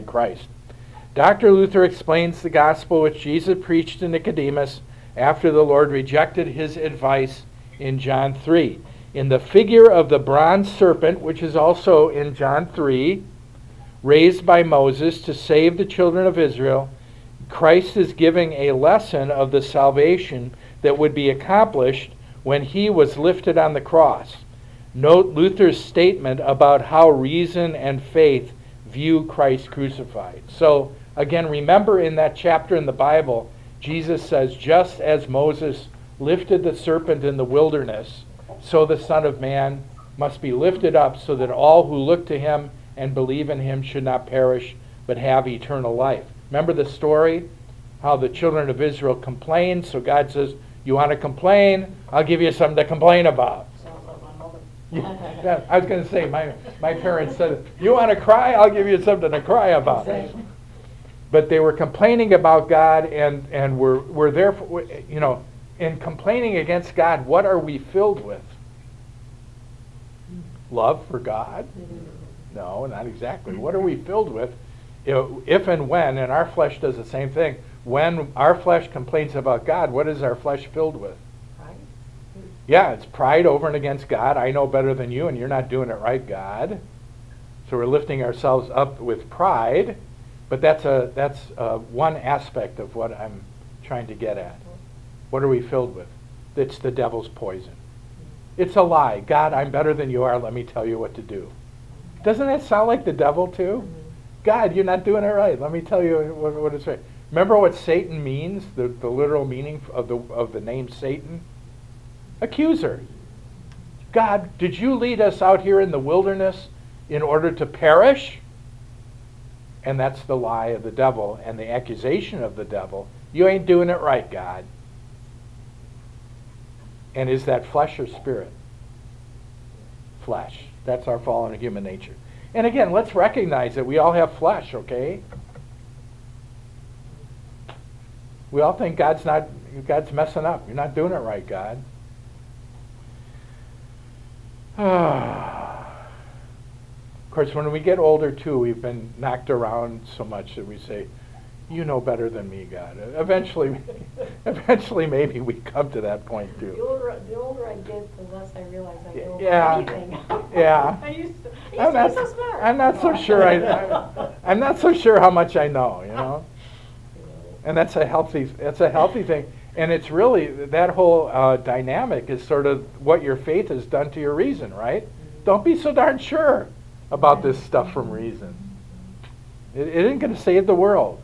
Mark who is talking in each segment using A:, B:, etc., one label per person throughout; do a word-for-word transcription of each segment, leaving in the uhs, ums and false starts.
A: Christ. Doctor Luther explains the gospel which Jesus preached to Nicodemus after the Lord rejected his advice in John three. In the figure of the bronze serpent, which is also in John three, raised by Moses to save the children of Israel, Christ is giving a lesson of the salvation that would be accomplished when he was lifted on the cross. Note Luther's statement about how reason and faith view Christ crucified. So, again, remember in that chapter in the Bible, Jesus says, just as Moses lifted the serpent in the wilderness, so the Son of Man must be lifted up so that all who look to him and believe in him should not perish but have eternal life. Remember the story? How the children of Israel complained, so God says, you want to complain? I'll give you something to complain about.
B: Sounds like my mother.
A: Yeah, I was going to say, my, my parents said, you want to cry? I'll give you something to cry about.
B: Exactly.
A: But they were complaining about God, and, and we're, we're there, for, you know, in complaining against God, what are we filled with? Love for God? No, not exactly. What are we filled with? If and when, and our flesh does the same thing, when our flesh complains about God, what is our flesh filled with?
B: Pride.
A: Yeah, it's pride over and against God. I know better than you, and you're not doing it right, God. So we're lifting ourselves up with pride, but that's a that's uh, one aspect of what I'm trying to get at. What are we filled with? It's the devil's poison. It's a lie. God, I'm better than you are. Let me tell you what to do. Doesn't that sound like the devil too? God, you're not doing it right. Let me tell you what, what is right. Remember what Satan means, the, the literal meaning of the of the name Satan? Accuser. God, did you lead us out here in the wilderness in order to perish? And that's the lie of the devil and the accusation of the devil. You ain't doing it right, God. And is that flesh or spirit? Flesh. That's our fallen human nature. And again, let's recognize that we all have flesh, okay? We all think God's not, God's messing up. You're not doing it right, God. Of course, when we get older, too, we've been knocked around so much that we say, you know better than me, God. Eventually, eventually, maybe we come to that point, too.
B: The older, the older I get, the less I realize I know
A: Yeah.
B: anything.
A: Yeah.
B: I used to, I used
A: I'm
B: to
A: not,
B: be so smart.
A: I'm not so sure. I, I, I'm not so sure how much I know. You know, and that's a healthy. That's a healthy thing. And it's really that whole uh, dynamic is sort of what your faith has done to your reason, right? Mm-hmm. Don't be so darn sure about this stuff from reason. It, it isn't going to save the world.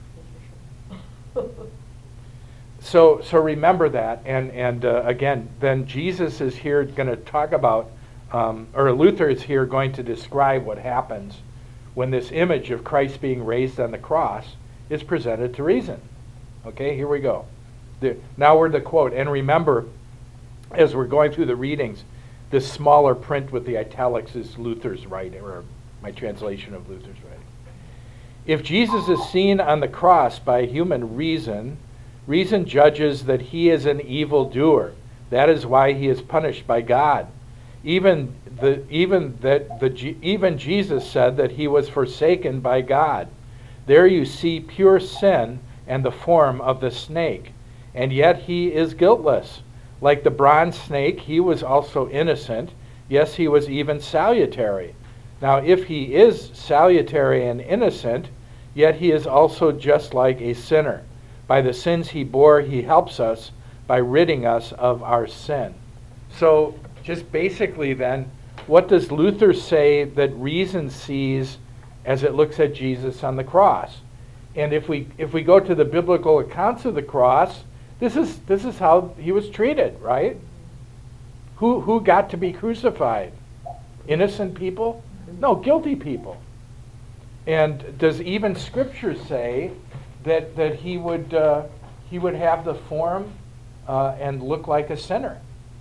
A: So, so remember that, and and uh, again, then Jesus is here going to talk about, um, or Luther is here going to describe what happens when this image of Christ being raised on the cross is presented to reason. Okay, here we go. The, now we're the quote, and remember, as we're going through the readings, this smaller print with the italics is Luther's writing, or my translation of Luther's writing. If Jesus is seen on the cross by human reason, reason judges that he is an evildoer. That is why he is punished by God. Even the even that the even Jesus said that he was forsaken by God. There you see pure sin and the form of the snake, and yet he is guiltless. Like the bronze snake, he was also innocent. Yes, he was even salutary. Now, if he is salutary and innocent, yet he is also just like a sinner. By the sins he bore, he helps us by ridding us of our sin. So, just basically then, what does Luther say that reason sees as it looks at Jesus on the cross? And if we if we go to the biblical accounts of the cross, this is this is how he was treated, right? Who who got to be crucified? Innocent people? No, guilty people. And does even Scripture say that that he would uh, he would have the form uh, and look like a sinner?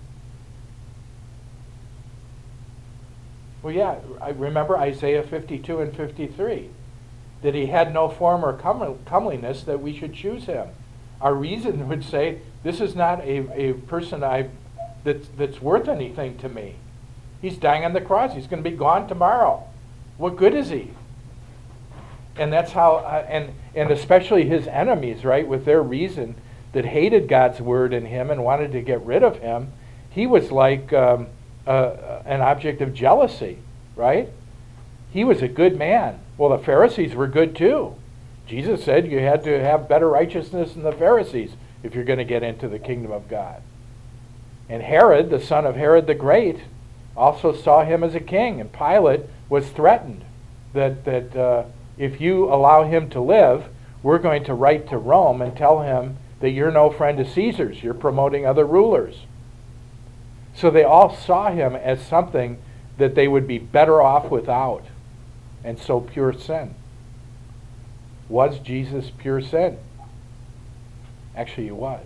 A: Well, yeah, I remember Isaiah fifty-two and fifty-three, that he had no form or come- comeliness that we should choose him. Our reason would say, this is not a, a person I that's, that's worth anything to me. He's dying on the cross. He's going to be gone tomorrow. What good is he? And that's how, uh, and, and especially his enemies, right, with their reason, that hated God's word in him and wanted to get rid of him, he was like um, uh, an object of jealousy, right? He was a good man. Well, the Pharisees were good too. Jesus said you had to have better righteousness than the Pharisees if you're going to get into the kingdom of God. And Herod, the son of Herod the Great, also saw him as a king, and Pilate was threatened that, that uh, if you allow him to live, we're going to write to Rome and tell him that you're no friend of Caesar's, you're promoting other rulers. So they all saw him as something that they would be better off without, and so pure sin. Was Jesus pure sin? Actually, he was.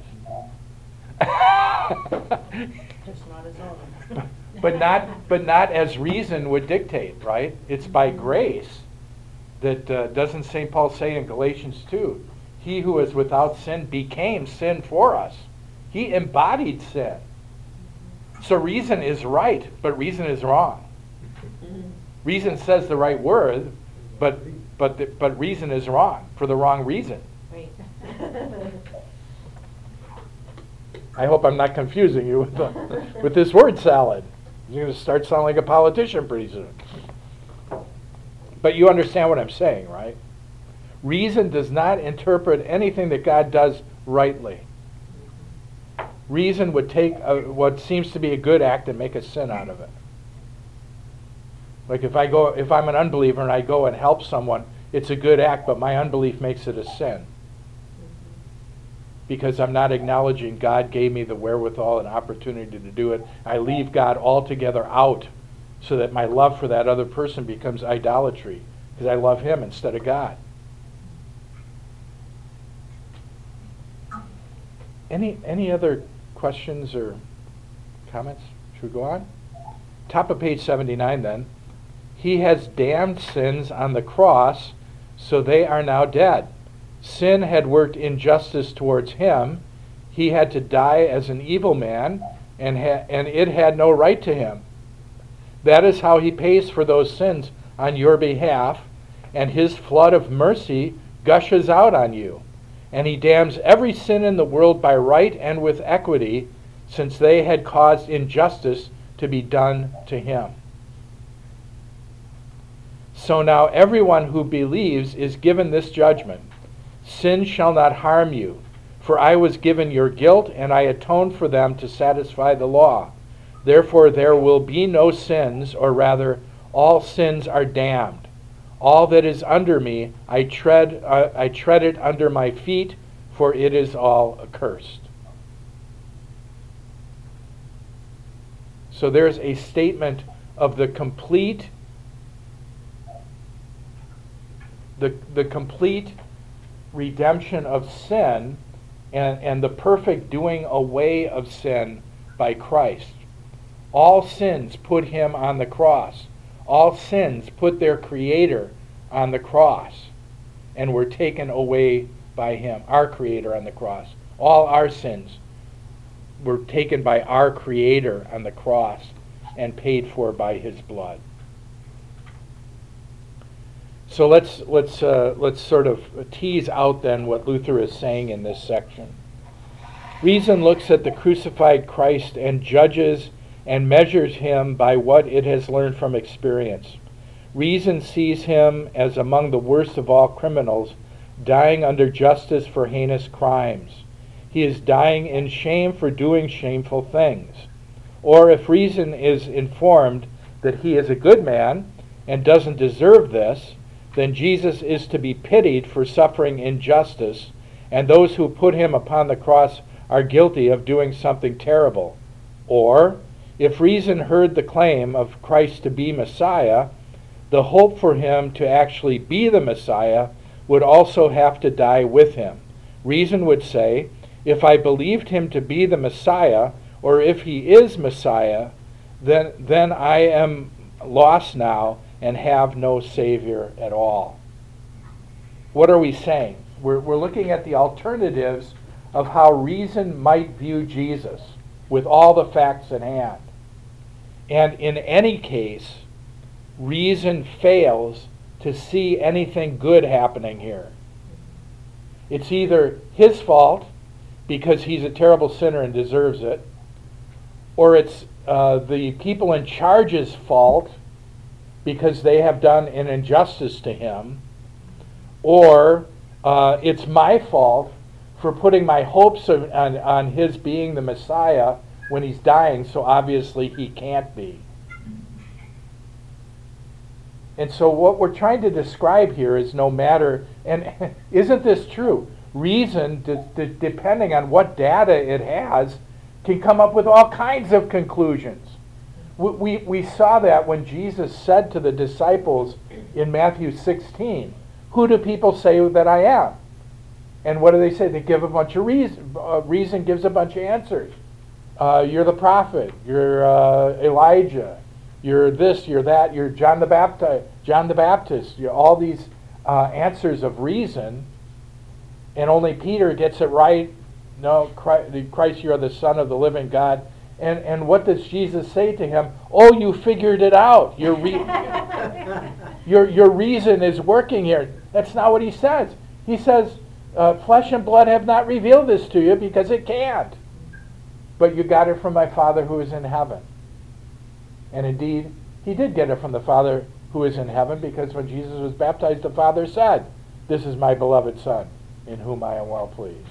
B: Just not his own.
A: But not, but not as reason would dictate, right? It's by grace that, uh, doesn't Saint Paul say in Galatians two, he who is without sin became sin for us. He embodied sin. So reason is right, but reason is wrong. Reason says the right word, but but the, but reason is wrong for the wrong reason.
B: Right.
A: I hope I'm not confusing you with, the, with this word salad. You're going to start sounding like a politician pretty soon. But you understand what I'm saying, right? Reason does not interpret anything that God does rightly. Reason would take a, what seems to be a good act and make a sin out of it. Like if I go, if I'm an unbeliever and I go and help someone, it's a good act, but my unbelief makes it a sin. Because I'm not acknowledging God gave me the wherewithal and opportunity to do it. I leave God altogether out so that my love for that other person becomes idolatry because I love him instead of God. Any any other questions or comments? Should we go on? Top of page seventy-nine then. He has damned sins on the cross, so they are now dead. Sin had worked injustice towards him. He had to die as an evil man, and ha- and it had no right to him. That is how he pays for those sins on your behalf, and his flood of mercy gushes out on you. And he damns every sin in the world by right and with equity, since they had caused injustice to be done to him. So now everyone who believes is given this judgment. Sin shall not harm you, for I was given your guilt, and I atoned for them to satisfy the law. Therefore there will be no sins, or rather, all sins are damned. All that is under me, I tread, uh, I tread it under my feet, for it is all accursed. So there's a statement of the complete, the the complete redemption of sin and, and the perfect doing away of sin by Christ. All sins put him on the cross. All sins put their Creator on the cross and were taken away by him, our Creator on the cross. All our sins were taken by our Creator on the cross and paid for by his blood. So let's let's uh, let's sort of tease out then what Luther is saying in this section. Reason looks at the crucified Christ and judges and measures him by what it has learned from experience. Reason sees him as among the worst of all criminals, dying under justice for heinous crimes. He is dying in shame for doing shameful things. Or if reason is informed that he is a good man and doesn't deserve this, then Jesus is to be pitied for suffering injustice, and those who put him upon the cross are guilty of doing something terrible. Or, if reason heard the claim of Christ to be Messiah, the hope for him to actually be the Messiah would also have to die with him. Reason would say, if I believed him to be the Messiah, or if he is Messiah, then, then I am lost now and have no Savior at all. What are we saying? We're, we're looking at the alternatives of how reason might view Jesus with all the facts at hand. And in any case, reason fails to see anything good happening here. It's either his fault because he's a terrible sinner and deserves it, or it's uh, the people in charge's fault because they have done an injustice to him, or uh, it's my fault for putting my hopes of, on, on his being the Messiah when he's dying, so obviously he can't be. And so what we're trying to describe here is no matter, and isn't this true? Reason, de- de- depending on what data it has, can come up with all kinds of conclusions. We, we, we saw that when Jesus said to the disciples in Matthew sixteen, who do people say that I am? And what do they say? They give a bunch of reason. Uh, reason gives a bunch of answers. Uh, you're the prophet. You're uh, Elijah. You're this. You're that. You're John the Baptist. John the Baptist. You're all these uh, answers of reason, and only Peter gets it right. No, Christ, Christ, you are the Son of the living God. And and what does Jesus say to him? Oh, you figured it out. Your re- your your reason is working here. That's not what he says. He says, uh, flesh and blood have not revealed this to you because it can't. But you got it from my Father who is in heaven. And indeed, he did get it from the Father who is in heaven, because when Jesus was baptized, the Father said, this is my beloved Son, in whom I am well pleased.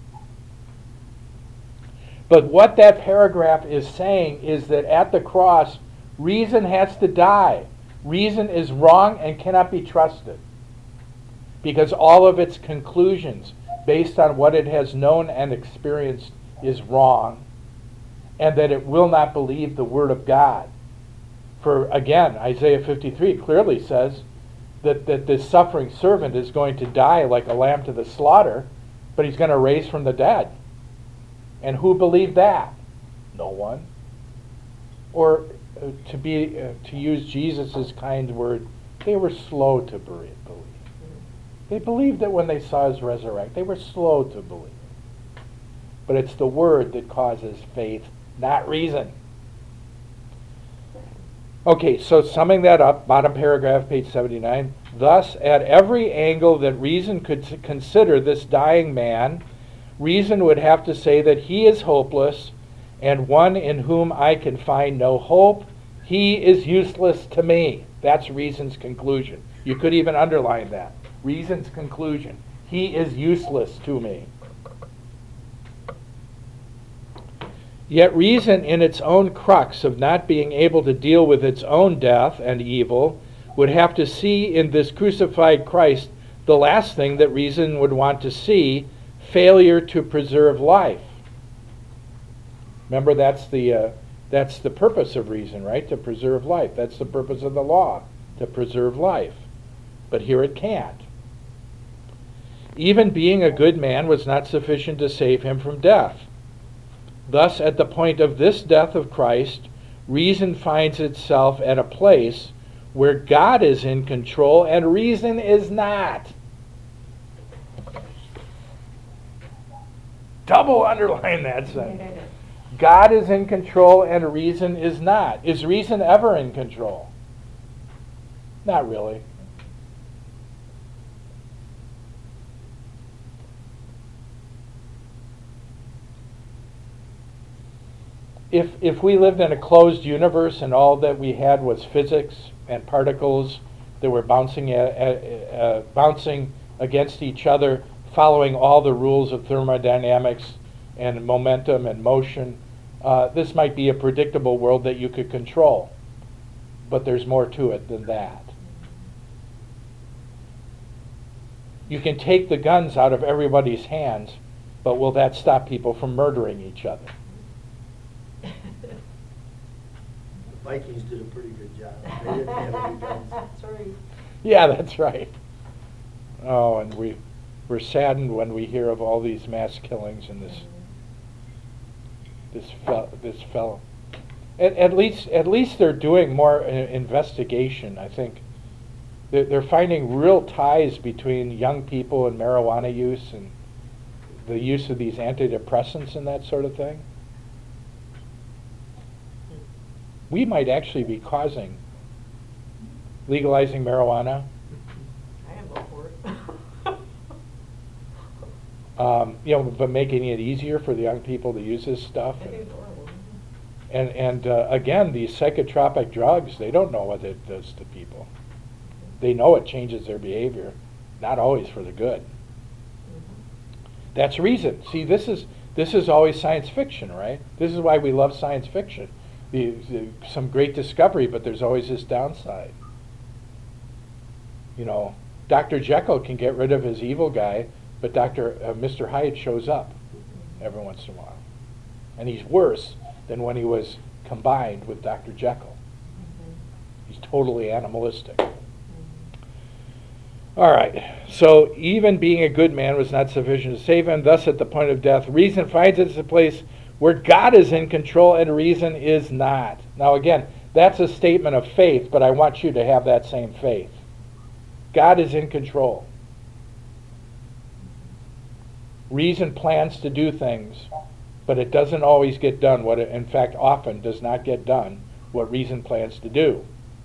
A: But what that paragraph is saying is that at the cross, reason has to die. Reason is wrong and cannot be trusted, because all of its conclusions, based on what it has known and experienced, is wrong, and that it will not believe the Word of God. For again, Isaiah fifty-three clearly says that, that this suffering servant is going to die like a lamb to the slaughter, but he's going to raise from the dead. And who believed that? No one. Or uh, to be uh, to use Jesus' kind word, they were slow to believe. They believed it when they saw his resurrection. They were slow to believe. But it's the word that causes faith, not reason. Okay, so summing that up, bottom paragraph, page seventy-nine. Thus, at every angle that reason could consider this dying man, reason would have to say that he is hopeless, and one in whom I can find no hope. He is useless to me. That's reason's conclusion. You could even underline that. Reason's conclusion. He is useless to me. Yet reason, in its own crux of not being able to deal with its own death and evil, would have to see in this crucified Christ the last thing that reason would want to see: failure to preserve life. Remember, that's the uh, that's the purpose of reason, right? To preserve life. That's the purpose of the law, to preserve life. But here it can't. Even being a good man was not sufficient to save him from death. Thus, at the point of this death of Christ, reason finds itself at a place where God is in control and reason is not. Double underline that sentence. God is in control and reason is not. Is reason ever in control? Not really. If if we lived in a closed universe and all that we had was physics and particles that were bouncing at, at, uh, bouncing against each other, following all the rules of thermodynamics and momentum and motion, uh, this might be a predictable world that you could control. But there's more to it than that. You can take the guns out of everybody's hands, but will that stop people from murdering each other?
C: Vikings did a pretty good job. They didn't have any guns.
B: That's right.
A: Yeah, that's right. Oh, and we, we're saddened when we hear of all these mass killings and this this fel- this fellow. At, at least at least they're doing more uh, investigation, I think. They're, they're finding real ties between young people and marijuana use and the use of these antidepressants and that sort of thing. We might actually be causing, legalizing marijuana Um, you know, but making it easier for the young people to use this stuff.
B: I think it's horrible.
A: And, and uh, again, these psychotropic drugs, they don't know what it does to people. They know it changes their behavior, not always for the good. That's reason. See, this is this is always science fiction, right? This is why we love science fiction. The, the, some great discovery, but there's always this downside. You know, Doctor Jekyll can get rid of his evil guy, but Doctor Uh, Mister Hyde shows up every once in a while, and he's worse than when he was combined with Doctor Jekyll. He's totally animalistic. All right, so even being a good man was not sufficient to save him. Thus, at the point of death, reason finds its place where God is in control and reason is not. Now again, that's a statement of faith, but I want you to have that same faith. God is in control. Reason plans to do things, but it doesn't always get done. What it, in fact, often does not get done what reason plans to do.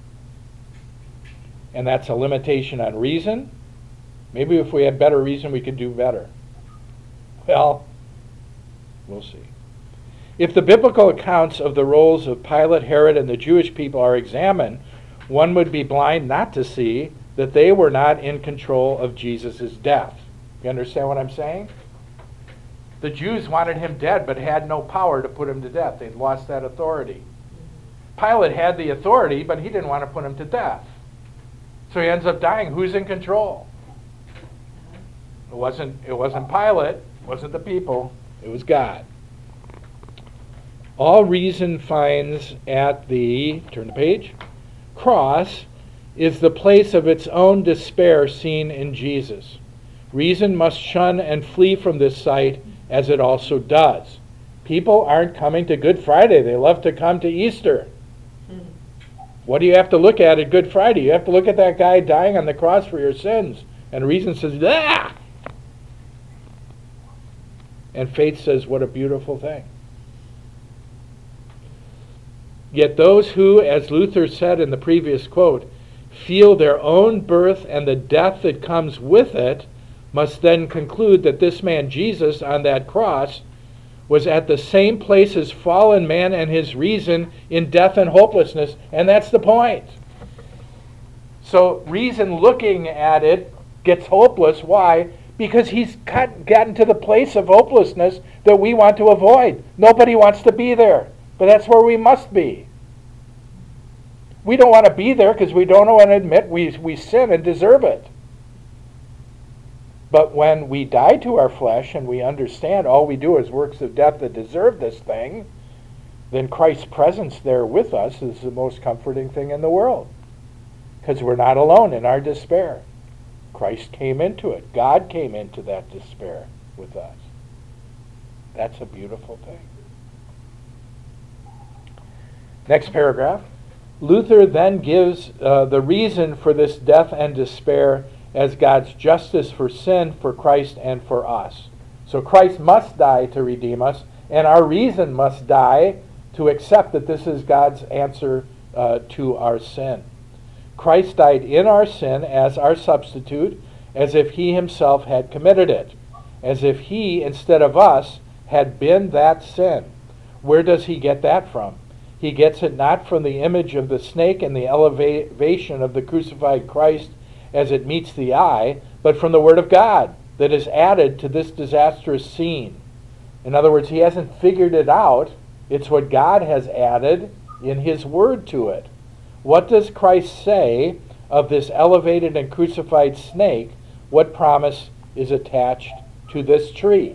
A: And that's a limitation on reason. Maybe if we had better reason, we could do better. Well, we'll see. If the biblical accounts of the roles of Pilate, Herod, and the Jewish people are examined, one would be blind not to see that they were not in control of Jesus' death. You understand what I'm saying? The Jews wanted him dead, but had no power to put him to death. They'd lost that authority. Pilate had the authority, but he didn't want to put him to death. So he ends up dying. Who's in control? It wasn't, it wasn't Pilate, it wasn't the people, it was God. All reason finds at the, turn the page, cross is the place of its own despair seen in Jesus. Reason must shun and flee from this sight, as it also does. People aren't coming to Good Friday. They love to come to Easter. What do you have to look at at Good Friday? You have to look at that guy dying on the cross for your sins. And reason says, ah! And faith says, what a beautiful thing. Yet those who, as Luther said in the previous quote, feel their own birth and the death that comes with it, must then conclude that this man Jesus on that cross was at the same place as fallen man and his reason in death and hopelessness. And that's the point. So reason looking at it gets hopeless. Why? Because he's got, gotten to the place of hopelessness that we want to avoid. Nobody wants to be there. But that's where we must be. We don't want to be there because we don't want to admit we, we sin and deserve it. But when we die to our flesh and we understand all we do is works of death that deserve this thing, then Christ's presence there with us is the most comforting thing in the world. Because we're not alone in our despair. Christ came into it. God came into that despair with us. That's a beautiful thing. Next paragraph. Luther then gives uh, the reason for this death and despair as God's justice for sin, for Christ, and for us. So Christ must die to redeem us, and our reason must die to accept that this is God's answer uh, to our sin. Christ died in our sin as our substitute, as if he himself had committed it, as if he, instead of us, had been that sin. Where does he get that from? He gets it not from the image of the snake and the elevation of the crucified Christ as it meets the eye, but from the Word of God that is added to this disastrous scene. In other words, he hasn't figured it out. It's what God has added in his Word to it. What does Christ say of this elevated and crucified snake? What promise is attached to this tree?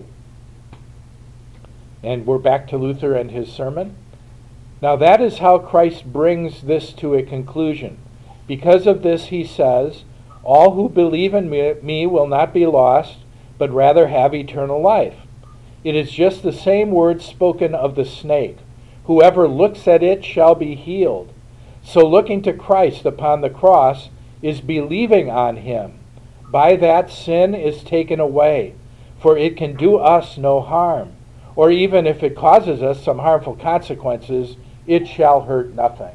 A: And we're back to Luther and his sermon. Now that is how Christ brings this to a conclusion. Because of this, he says, all who believe in me, me will not be lost, but rather have eternal life. It is just the same word spoken of the snake. Whoever looks at it shall be healed. So looking to Christ upon the cross is believing on him. By that sin is taken away, for it can do us no harm. Or even if it causes us some harmful consequences, it shall hurt nothing.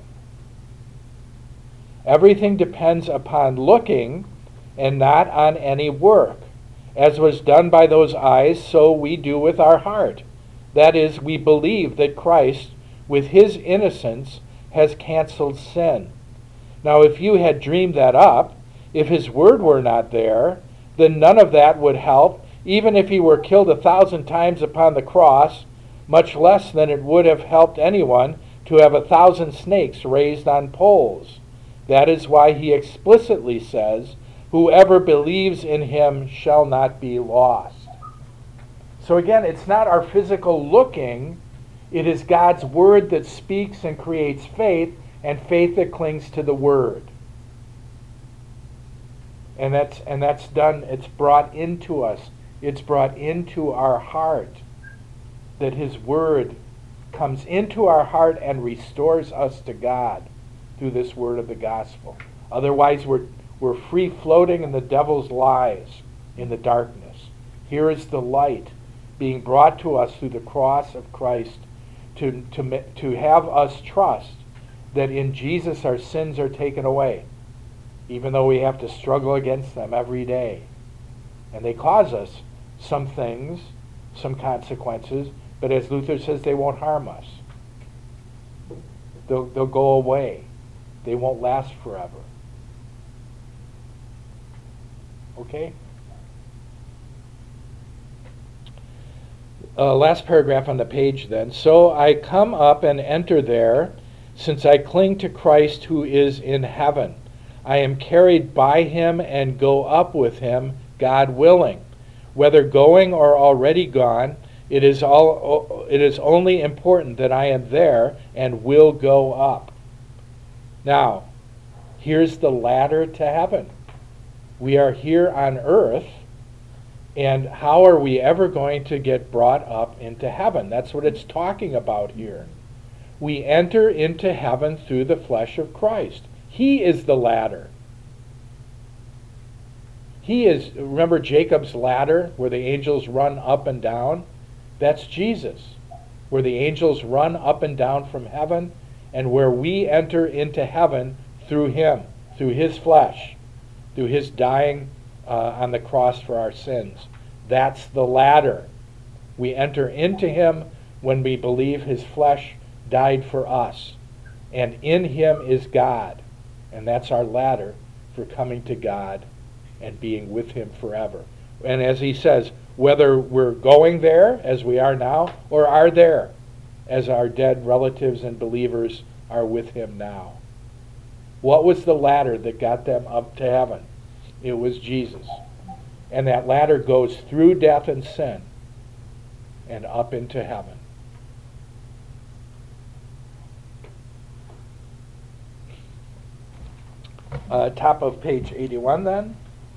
A: Everything depends upon looking and not on any work. As was done by those eyes, so we do with our heart. That is, we believe that Christ, with his innocence, has canceled sin. Now, if you had dreamed that up, if his word were not there, then none of that would help, even if he were killed a thousand times upon the cross, much less than it would have helped anyone to have a thousand snakes raised on poles. That is why he explicitly says, whoever believes in him shall not be lost. So again, it's not our physical looking, it is God's word that speaks and creates faith, and faith that clings to the word. And that's and that's done, it's brought into us. It's brought into our heart. That his word comes into our heart and restores us to God through this word of the gospel. Otherwise we're we're free floating in the devil's lies in the darkness. Here is the light being brought to us through the cross of Christ to, to, to have us trust that in Jesus our sins are taken away, even though we have to struggle against them every day. And they cause us some things, some consequences, but as Luther says, they won't harm us. They'll, they'll go away. They won't last forever. Okay? Uh, last paragraph on the page then. So I come up and enter there, since I cling to Christ who is in heaven. I am carried by him and go up with him, God willing. Whether going or already gone, it is all. It is only important that I am there and will go up. Now, here's the ladder to heaven. We are here on earth, and how are we ever going to get brought up into heaven? That's what it's talking about here. We enter into heaven through the flesh of Christ. He is the ladder. He is, remember Jacob's ladder where the angels run up and down? That's Jesus, where the angels run up and down from heaven, and where we enter into heaven through him, through his flesh, through his dying uh, on the cross for our sins. That's the ladder. We enter into him when we believe his flesh died for us. And in him is God. And that's our ladder for coming to God and being with him forever. And as he says, whether we're going there as we are now, or are there as our dead relatives and believers are with him now. What was the ladder that got them up to heaven? It was Jesus. And that ladder goes through death and sin and up into heaven. Uh, top of page eighty-one then.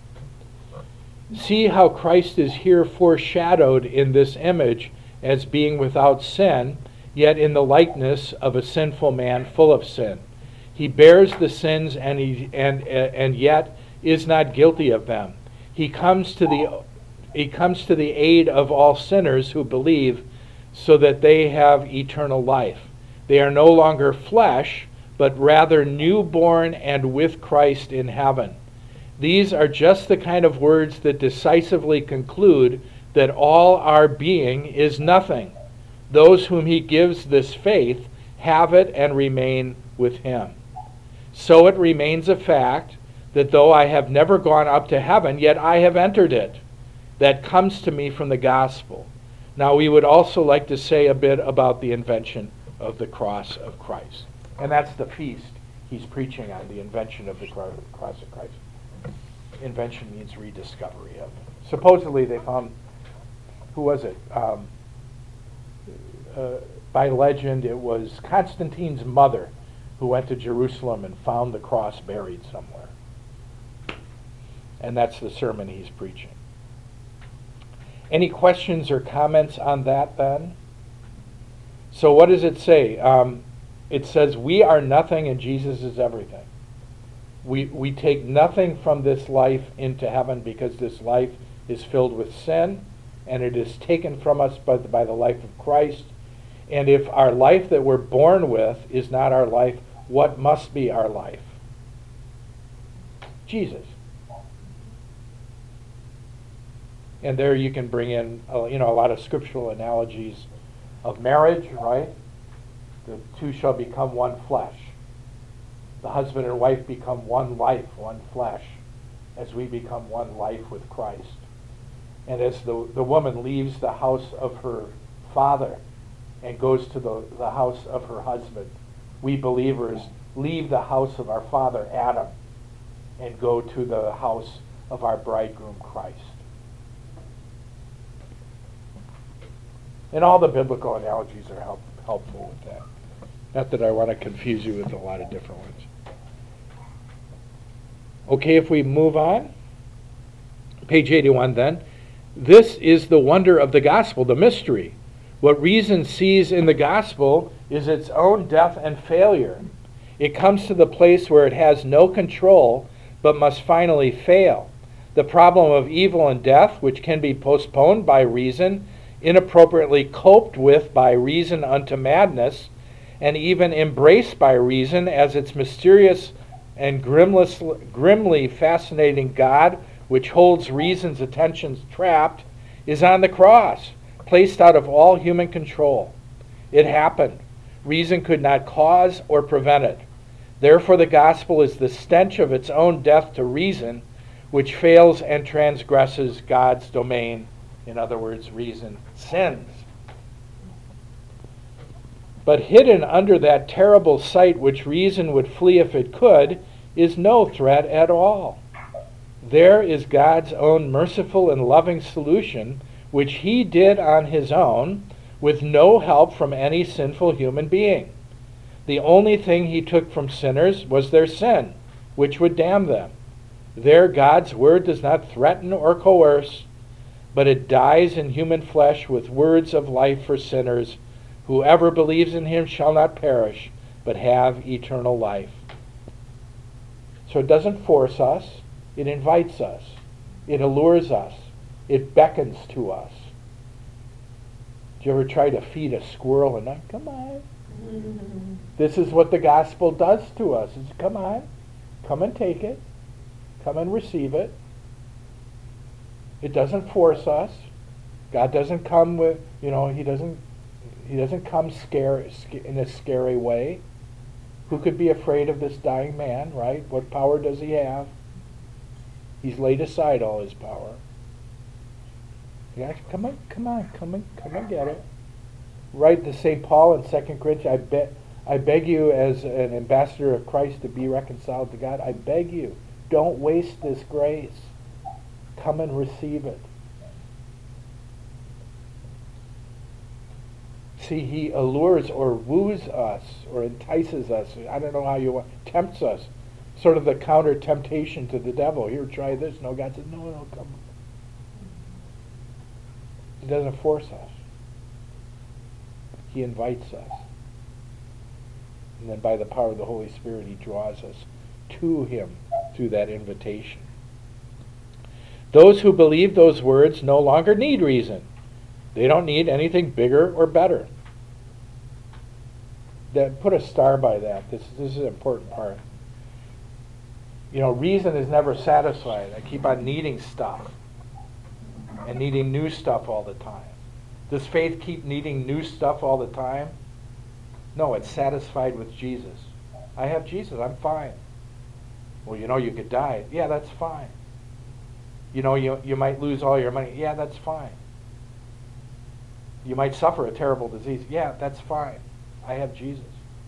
A: See how Christ is here foreshadowed in this image as being without sin, yet in the likeness of a sinful man full of sin. He bears the sins and he and and yet is not guilty of them. He comes to the he comes to the aid of all sinners who believe, so that they have eternal life. They are no longer flesh, but rather newborn and with Christ in heaven. These are just the kind of words that decisively conclude that all our being is nothing. Those whom he gives this faith have it and remain with him. So it remains a fact that though I have never gone up to heaven, yet I have entered it. That comes to me from the gospel. Now we would also like to say a bit about the invention of the cross of Christ. And that's the feast he's preaching on, the invention of the cross of Christ. Invention means rediscovery of. Supposedly they found, who was it? Um, uh, by legend, it was Constantine's mother who went to Jerusalem and found the cross buried somewhere. And that's the sermon he's preaching. Any questions or comments on that then? So what does it say? Um, it says we are nothing and Jesus is everything. We we take nothing from this life into heaven because this life is filled with sin and it is taken from us by the, by the life of Christ. And if our life that we're born with is not our life, what must be our life? Jesus. And there you can bring in, uh, you know, a lot of scriptural analogies of marriage, right? The two shall become one flesh. The husband and wife become one life, one flesh, as we become one life with Christ. And as the, the woman leaves the house of her father and goes to the, the house of her husband, we believers leave the house of our father Adam and go to the house of our bridegroom Christ. And all the biblical analogies are help, helpful with that. Not that I want to confuse you with a lot of different ones. Okay, if we move on. Page eighty-one then. This is the wonder of the gospel, the mystery. What reason sees in the gospel is its own death and failure. It comes to the place where it has no control, but must finally fail. The problem of evil and death, which can be postponed by reason, inappropriately coped with by reason unto madness, and even embraced by reason as its mysterious and grimless, grimly fascinating God, which holds reason's attention trapped, is on the cross, placed out of all human control. It happened. Reason could not cause or prevent it. Therefore the gospel is the stench of its own death to reason, which fails and transgresses God's domain. In other words, reason sins. But hidden under that terrible sight which reason would flee if it could is no threat at all. There is God's own merciful and loving solution, which he did on his own with no help from any sinful human being. The only thing he took from sinners was their sin, which would damn them. There God's word does not threaten or coerce, but it dies in human flesh with words of life for sinners. Whoever believes in him shall not perish, but have eternal life. So it doesn't force us, it invites us, it allures us, it beckons to us. Did you ever try to feed a squirrel and not, come on? This is what the gospel does to us. It's, come on, come and take it, come and receive it. It doesn't force us. God doesn't come with, you know, he doesn't He doesn't come scare, in a scary way. Who could be afraid of this dying man, right? What power does he have? He's laid aside all his power. Yeah, come on, come on, come on, come and get it. Right to Saint Paul in Second Corinthians, I bet I beg you as an ambassador of Christ to be reconciled to God. I beg you, don't waste this grace. Come and receive it. See, he allures or woos us or entices us. I don't know how you want, tempts us. Sort of the counter temptation to the devil. Here, try this. No, God says, no, no, come. He doesn't force us. He invites us. And then by the power of the Holy Spirit, he draws us to him through that invitation. Those who believe those words no longer need reason. They don't need anything bigger or better. That, put a star by that. This, this is an important part. You know, reason is never satisfied. I keep on needing stuff and needing new stuff all the time. Does faith keep needing new stuff all the time? No, it's satisfied with Jesus. I have Jesus, I'm fine. Well, you know you could die. Yeah, that's fine. You know, you, you might lose all your money. Yeah, that's fine. You might suffer a terrible disease. Yeah, that's fine. I have Jesus.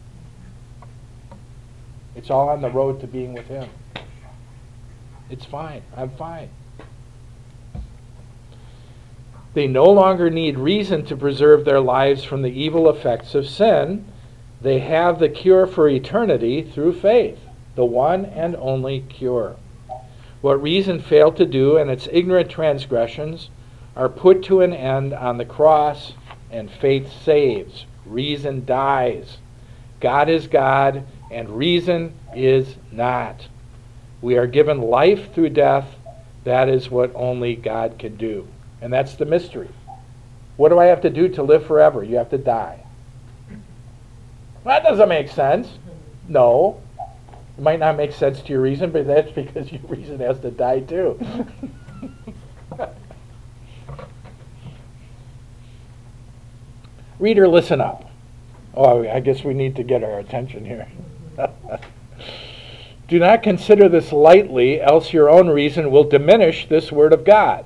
A: It's all on the road to being with him. It's fine. I'm fine. They no longer need reason to preserve their lives from the evil effects of sin. They have the cure for eternity through faith, the one and only cure. What reason failed to do and its ignorant transgressions are put to an end on the cross, and faith saves. Reason dies. God is God, and reason is not. We are given life through death. That is what only God can do. And that's the mystery. What do I have to do to live forever? You have to die. That doesn't make sense. No. It might not make sense to your reason, but that's because your reason has to die too. Reader, listen up. Oh, I guess we need to get our attention here. Do not consider this lightly, else your own reason will diminish this word of God.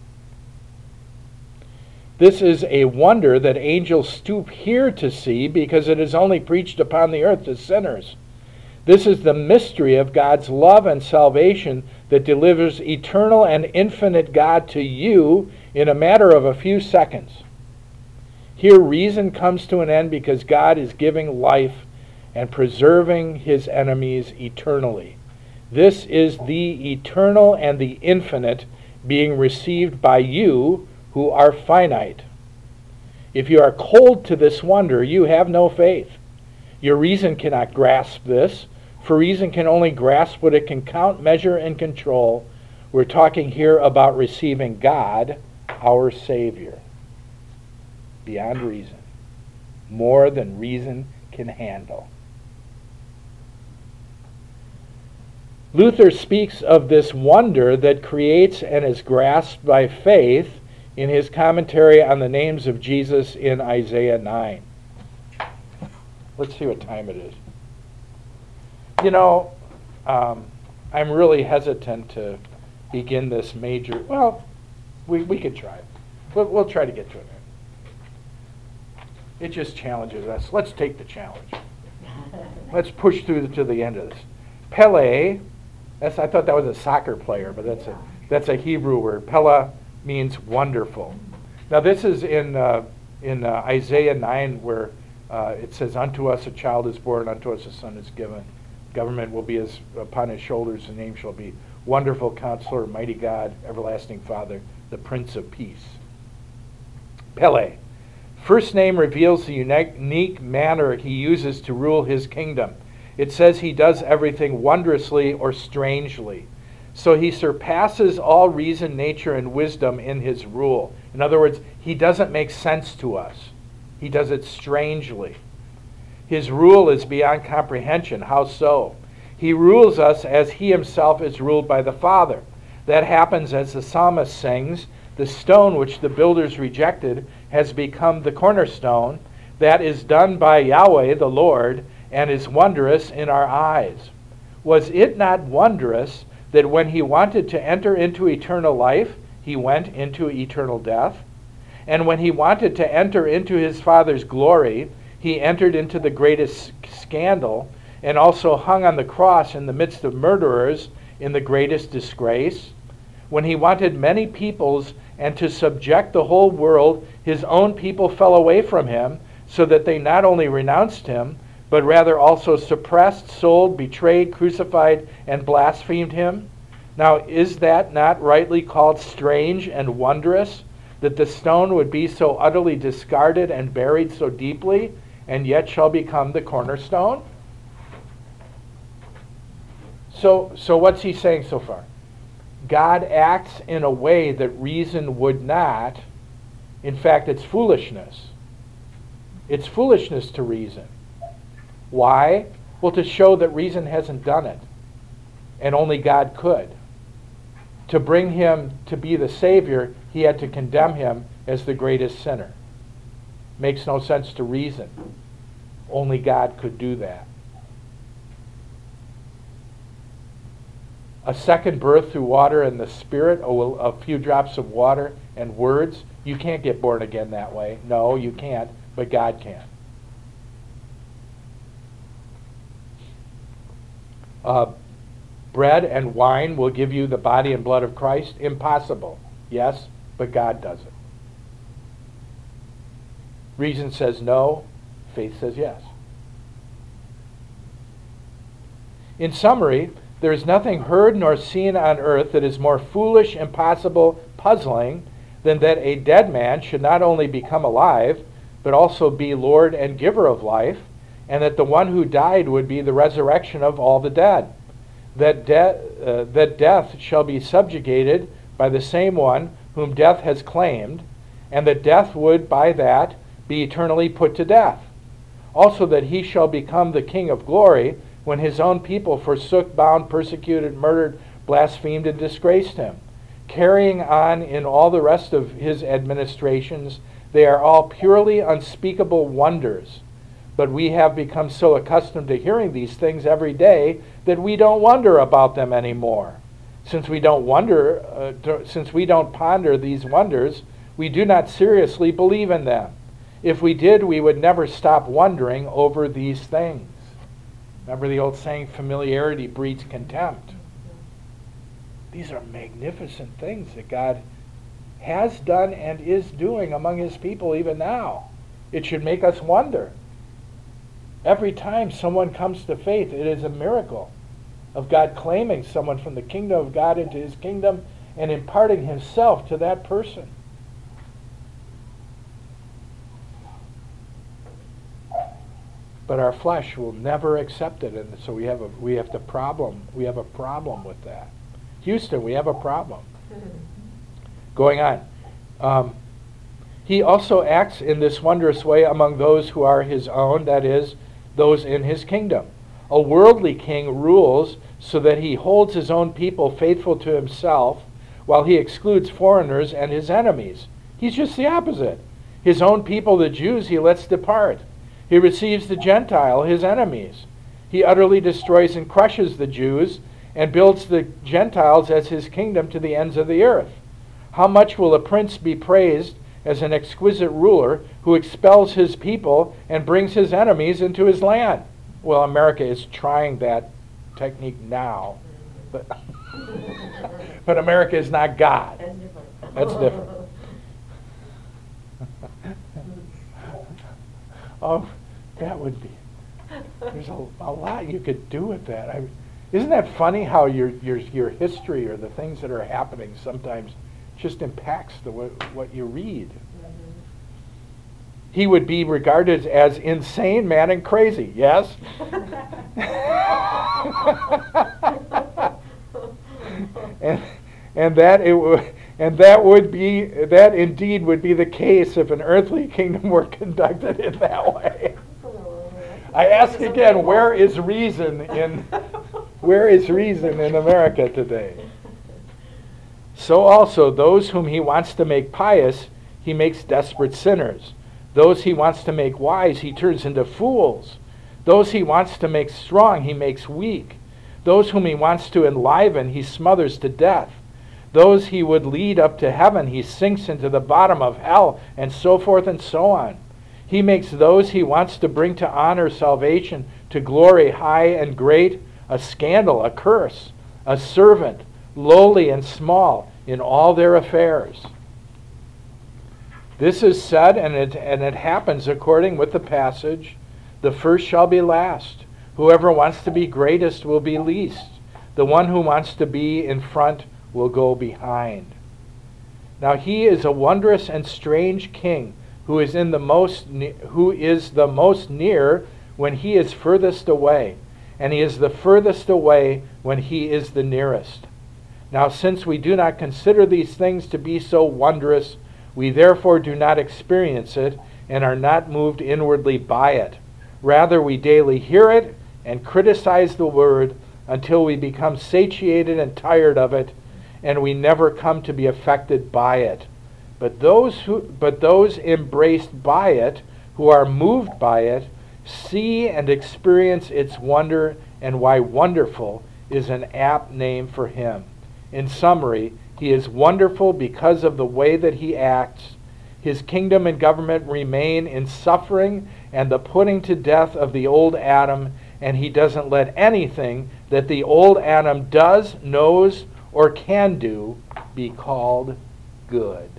A: This is a wonder that angels stoop here to see, because it is only preached upon the earth to sinners. This is the mystery of God's love and salvation that delivers eternal and infinite God to you in a matter of a few seconds. Here reason comes to an end because God is giving life and preserving his enemies eternally. This is the eternal and the infinite being received by you who are finite. If you are cold to this wonder, you have no faith. Your reason cannot grasp this, for reason can only grasp what it can count, measure, and control. We're talking here about receiving God, our Savior, beyond reason, more than reason can handle. Luther speaks of this wonder that creates and is grasped by faith in his commentary on the names of Jesus in Isaiah nine. Let's see what time it is. You know, um, I'm really hesitant to begin this major, well, we, we could try. We'll, we'll try to get to it. It just challenges us. Let's take the challenge. Let's push through to the end of this. Pele, that's, I thought that was a soccer player, but that's a, that's a Hebrew word. Pele means wonderful. Now this is in uh, in uh, Isaiah nine, where uh, it says, "Unto us a child is born, unto us a son is given. Government will be as upon his shoulders. The name shall be Wonderful Counselor, Mighty God, Everlasting Father, the Prince of Peace." Pele. First name reveals the unique manner he uses to rule his kingdom. It says he does everything wondrously or strangely. So he surpasses all reason, nature, and wisdom in his rule. In other words, he doesn't make sense to us. He does it strangely. His rule is beyond comprehension. How so? He rules us as he himself is ruled by the Father. That happens as the psalmist sings, "The stone which the builders rejected has become the cornerstone. That is done by Yahweh the Lord, and is wondrous in our eyes." Was it not wondrous that when he wanted to enter into eternal life, he went into eternal death? And when he wanted to enter into his Father's glory, he entered into the greatest scandal, and also hung on the cross in the midst of murderers in the greatest disgrace? When he wanted many peoples and to subject the whole world, his own people fell away from him, so that they not only renounced him, but rather also suppressed, sold, betrayed, crucified, and blasphemed him? Now, is that not rightly called strange and wondrous, that the stone would be so utterly discarded and buried so deeply, and yet shall become the cornerstone? So, so what's he saying so far? God acts in a way that reason would not. In fact, it's foolishness. It's foolishness to reason. Why? Well, to show that reason hasn't done it, and only God could. To bring him to be the Savior, he had to condemn him as the greatest sinner. Makes no sense to reason. Only God could do that. A second birth through water and the Spirit, a few drops of water and words. You can't get born again that way. No, you can't, but God can. Uh, bread and wine will give you the body and blood of Christ? Impossible. Yes, but God does it. Reason says no, faith says yes. In summary, there is nothing heard nor seen on earth that is more foolish, impossible, puzzling than that a dead man should not only become alive, but also be Lord and giver of life, and that the one who died would be the resurrection of all the dead. That, de- uh, that death shall be subjugated by the same one whom death has claimed, and that death would by that be eternally put to death. Also that he shall become the King of glory, when his own people forsook, bound, persecuted, murdered, blasphemed, and disgraced him, carrying on in all the rest of his administrations They are all purely unspeakable wonders. But we have become so accustomed to hearing these things every day that we don't wonder about them anymore. Since we don't wonder, uh, to, since we don't ponder these wonders, we do not seriously believe in them. If we did, we would never stop wondering over these things. Remember the old saying, familiarity breeds contempt. These are magnificent things that God has done and is doing among his people even now. It should make us wonder. Every time someone comes to faith, it is a miracle of God claiming someone from the kingdom of God into his kingdom and imparting himself to that person. But our flesh will never accept it, and so we have a we have the problem. We have a problem with that. Houston, we have a problem. Going on. Um, he also acts in this wondrous way among those who are his own, that is, those in his kingdom. A worldly king rules so that he holds his own people faithful to himself, while he excludes foreigners and his enemies. He's just the opposite. His own people, the Jews, he lets depart. He receives the Gentile, his enemies. He utterly destroys and crushes the Jews and builds the Gentiles as his kingdom to the ends of the earth. How much will a prince be praised as an exquisite ruler who expels his people and brings his enemies into his land? Well, America is trying that technique now, but, but America is not God.
B: That's different.
A: That's different. Oh, that would be. There's a, a lot you could do with that. I, isn't that funny how your your your history or the things that are happening sometimes just impacts the what, what you read?
B: Mhm.
A: He would be regarded as insane, mad, and crazy. Yes. and and that it would. And that would be, that indeed would be the case if an earthly kingdom were conducted in that way. I ask again, where is reason in, where is reason in America today? So also, those whom he wants to make pious, he makes desperate sinners. Those he wants to make wise, he turns into fools. Those he wants to make strong, he makes weak. Those whom he wants to enliven, he smothers to death. Those he would lead up to heaven, he sinks into the bottom of hell, and so forth and so on. He makes those he wants to bring to honor, salvation, to glory high and great, a scandal, a curse, a servant, lowly and small in all their affairs. This is said, and it, and it happens according with the passage, the first shall be last. Whoever wants to be greatest will be least. The one who wants to be in front will go behind. Now he is a wondrous and strange king who is in the most ne- who is the most near when he is furthest away, and he is the furthest away when he is the nearest. Now since we do not consider these things to be so wondrous, we therefore do not experience it and are not moved inwardly by it. Rather we daily hear it and criticize the word until we become satiated and tired of it, and we never come to be affected by it. But those who but those embraced by it, who are moved by it, see and experience its wonder, and why wonderful is an apt name for him. In summary, he is wonderful because of the way that he acts. His kingdom and government remain in suffering and the putting to death of the old Adam, and he doesn't let anything that the old Adam does, knows, or can do be called good.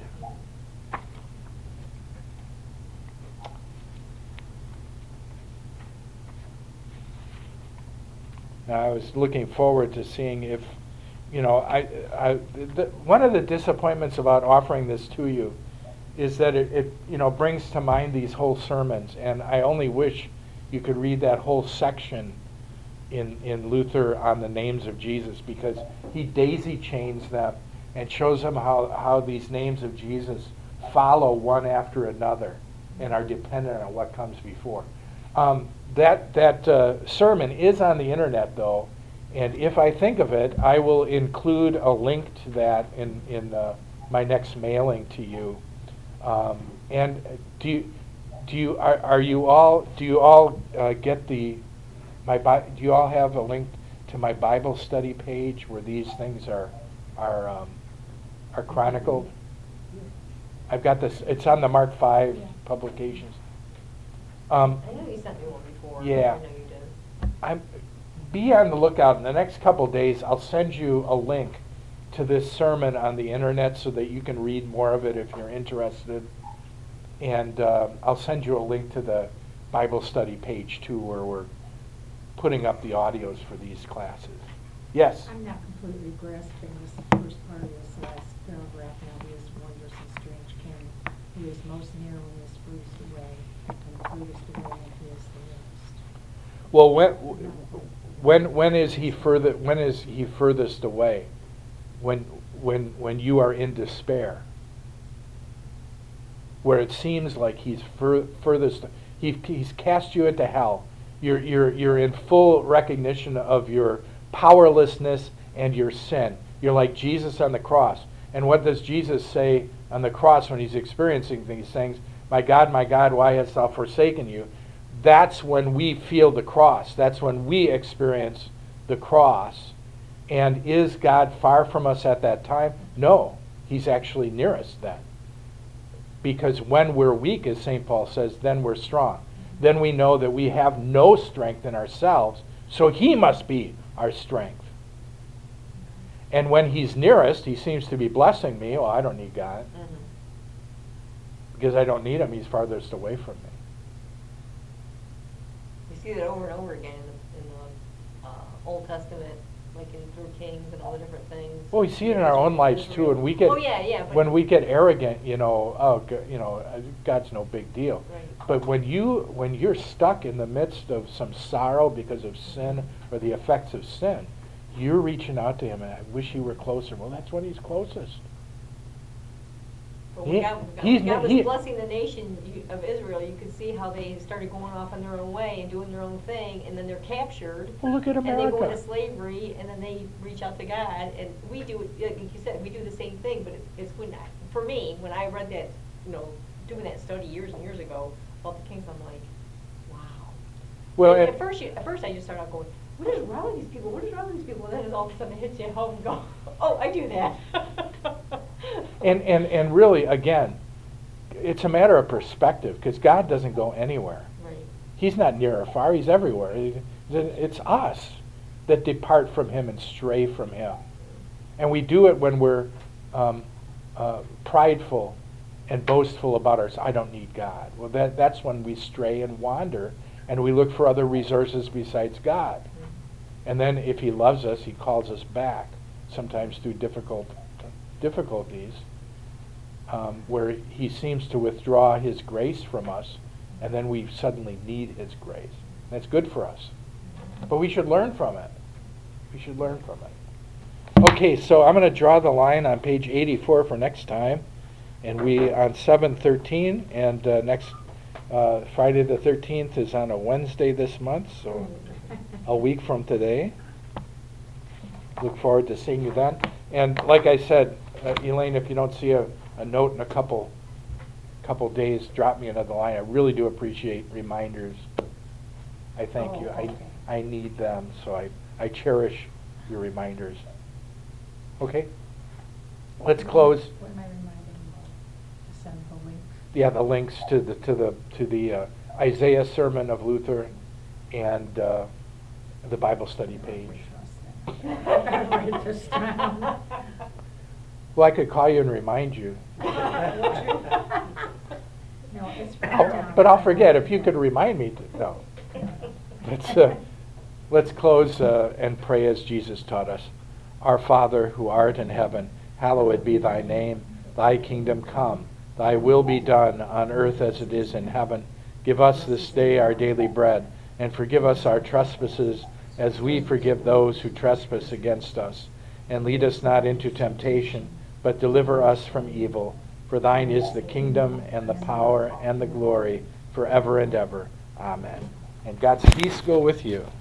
A: Now, I was looking forward to seeing if, you know, I, I the, one of the disappointments about offering this to you is that it, it, you know, brings to mind these whole sermons, and I only wish you could read that whole section in, in Luther on the names of Jesus, because he daisy chains them and shows them how, how these names of Jesus follow one after another and are dependent on what comes before. Um, that that uh, sermon is on the internet, though, and if I think of it, I will include a link to that in, in uh, my next mailing to you. Um, and do you, do you, are, are you all, do you all uh, get the, my, Bi- do you all have a link to my Bible study page where these things are, are, um, are chronicled? I've got this, it's on the Mark five
B: Yeah.
A: publications. Um,
B: I know you sent me one before.
A: Yeah.
B: I know you did.
A: I'm, be on the lookout. In the next couple days, I'll send you a link to this sermon on the internet so that you can read more of it if you're interested. And uh, I'll send you a link to the Bible study page too, where we're putting up the audios for these classes. Yes?
D: I'm not completely grasping this first part of this last paragraph. Now he is wondrous and strange king, who is most near when he is furthest away, and furthest away when he is the nearest.
A: Well, when when when is he further? When is he furthest away? When when when you are in despair, where it seems like he's fur, furthest. He, he's cast you into hell. You're you're you're in full recognition of your powerlessness and your sin. You're like Jesus on the cross. And what does Jesus say on the cross when he's experiencing these things? My God, my God, why hast thou forsaken you? That's when we feel the cross. That's when we experience the cross. And is God far from us at that time? No, he's actually near us then. Because when we're weak, as Saint Paul says, then we're strong. Then we know that we have no strength in ourselves, so he must be our strength. And when he's nearest, he seems to be blessing me. Oh, I don't need God.
B: Mm-hmm.
A: Because I don't need him, he's farthest away from me.
B: You see that over and over again in the, in the uh, Old Testament, like in through Kings and all the different things.
A: Well, we see it in our own lives too, and we get
B: Oh, yeah, yeah. But
A: when we get arrogant, you know, oh, Go- you know, uh, God's no big deal.
B: Right.
A: But when you when you're stuck in the midst of some sorrow because of sin or the effects of sin, you're reaching out to him, and I wish he were closer. Well, that's when he's closest.
B: But
A: He-
B: when God, when
A: he's
B: God was
A: he-
B: blessing the nation you- of Israel, you could see how they started going off on their own way and doing their own thing, and then they're captured.
A: Well, look at
B: And they go
A: America.
B: into slavery, and then they reach out to God, and we do, it like you said, we do the same thing, but it's, it's when, I- for me, when I read that, you know, doing that study years and years ago about the Kings, I'm like, wow.
A: Well,
B: And
A: and-
B: at first, you, at first I just started out going, what is wrong with these people? What is wrong with these people? And then it's all of a sudden it hits you home and go, oh, I do that.
A: And, and, and really, again, it's a matter of perspective, because God doesn't go anywhere.
B: Right.
A: He's not near or far, he's everywhere. He- It's us that depart from him and stray from him. And we do it when we're um, uh, prideful and boastful about ourselves. I don't need God. Well, that, that's when we stray and wander, and we look for other resources besides God. And then if he loves us, he calls us back, sometimes through difficult difficulties, um, where he seems to withdraw his grace from us, and then we suddenly need his grace. That's good for us. But we should learn from it. We should learn from it. Okay, so I'm going to draw the line on page eighty-four for next time, and we on seven thirteen, and uh, next uh, Friday the thirteenth is on a Wednesday this month, so a week from today. Look forward to seeing you then. And like I said, uh, Elaine, if you don't see a, a note in a couple couple days, drop me another line. I really do appreciate reminders. I thank
D: Oh,
A: you.
D: okay.
A: I I need them, so I, I cherish your reminders. Okay? Let's close.
D: What am I reminding him of? To send the link?
A: Yeah, the links to the to the to the uh, Isaiah sermon of Luther and uh, the Bible study page.
D: Write this down.
A: Well, I could call you and remind you.
D: No, it's written
A: I'll-
D: down.
A: But I'll forget if you could remind me to, no. Let's, uh, let's close uh, and pray as Jesus taught us. Our Father, who art in heaven, hallowed be thy name. Thy kingdom come. Thy will be done on earth as it is in heaven. Give us this day our daily bread, and forgive us our trespasses as we forgive those who trespass against us. And lead us not into temptation, but deliver us from evil. For thine is the kingdom and the power and the glory forever and ever. Amen. And God's peace go with you.